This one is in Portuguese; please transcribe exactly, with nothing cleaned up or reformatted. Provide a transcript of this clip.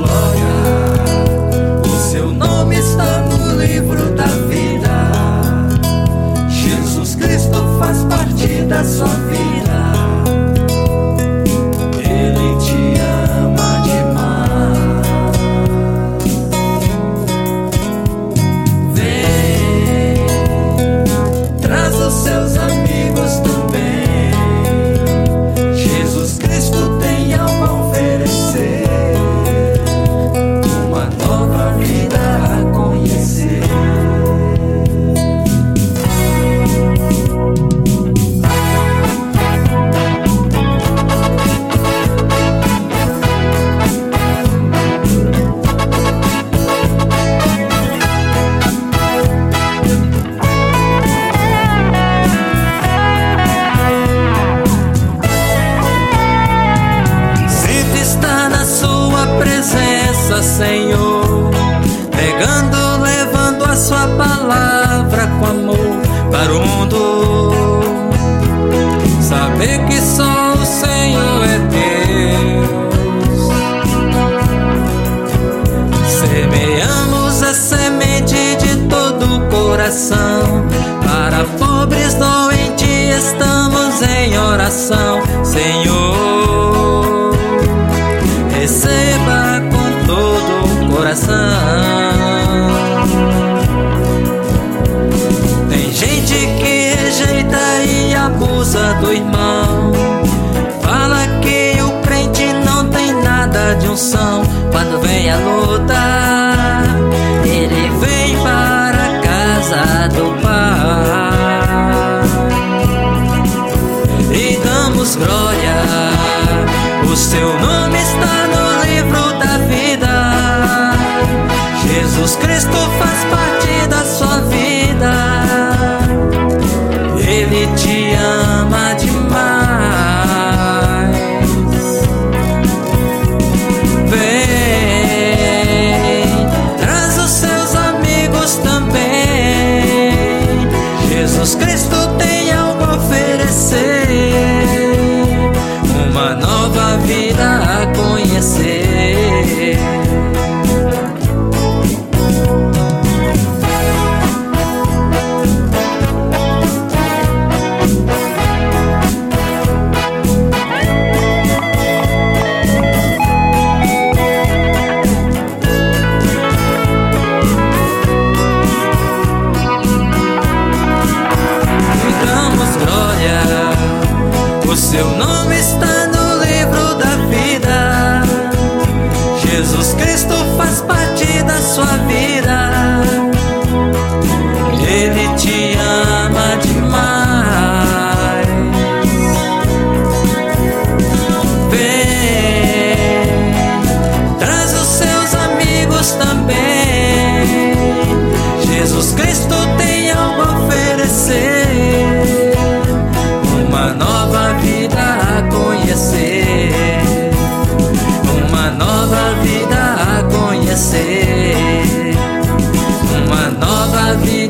glória. O seu nome está no livro da vida. Jesus Cristo faz parte da sua vida. Ele te ama demais. Vem, traz os seus amigos também. Jesus Cristo tem algo a oferecer, uma nova vida a conhecer. Presença, Senhor, pregando, levando a sua palavra com amor para o mundo. Saber que só o Senhor é Deus. Semeamos a semente de todo o coração. Para pobres doentes estamos em oração, Senhor. Receba com todo o coração. Tem gente que rejeita e abusa do irmão. Fala que o crente não tem nada de unção. Quando vem a luta, ele vem para a casa do Pai. E damos glória. O seu nome está no livro da vida. Jesus Cristo faz parte da sua vida. Ele te ama demais. Vem, traz os seus amigos também. Jesus Cristo tem algo a oferecer, uma nova vida a conhecer. E damos glória. O seu nome está no livro da vida. Jesus Cristo faz parte da sua vida. Ele te ama demais. Vem, traz os seus amigos também. Jesus Cristo tem algo a oferecer, uma nova vida a conhecer, uma nova vida a conhecer, uma nova vida.